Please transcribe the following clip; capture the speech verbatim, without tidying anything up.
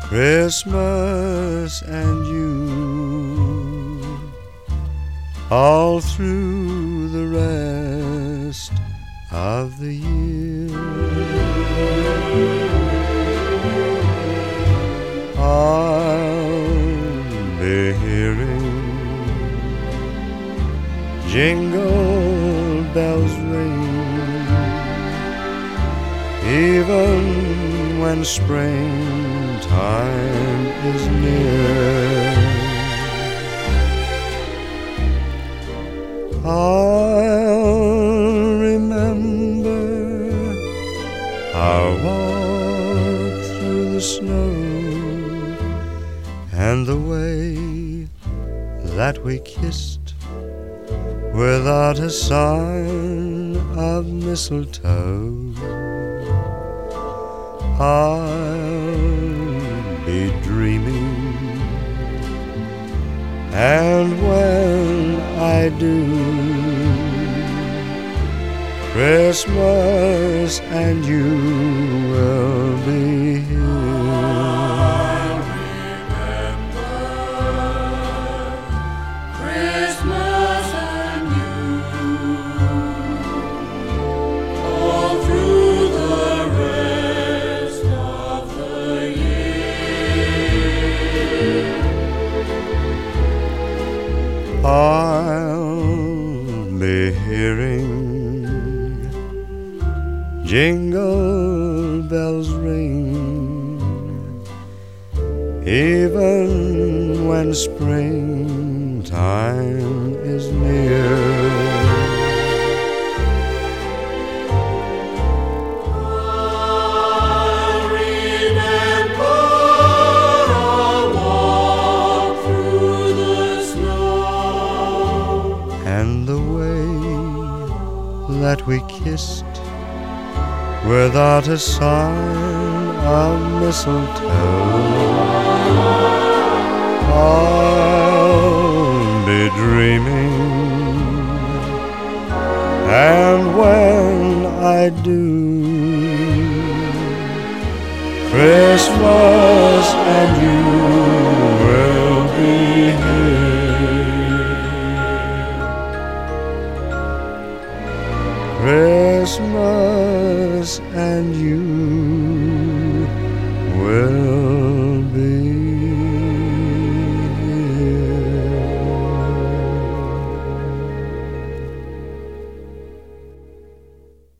Christmas and you all through the rest of the year. I'll be hearing jingle bells ring, even when springtime is near. I'll remember our walk through the snow and the way that we kissed without a sign of mistletoe. I'll be dreaming, and when I do, Christmas and you will be here. I'll remember Christmas and you all through the rest of the year. I'll be hearing jingle bells ring, even when springtime is near. I'll remember our walk through the snow And the way that we kissed without a sign of mistletoe. I'll be dreaming, and when I do, Christmas and you will be here.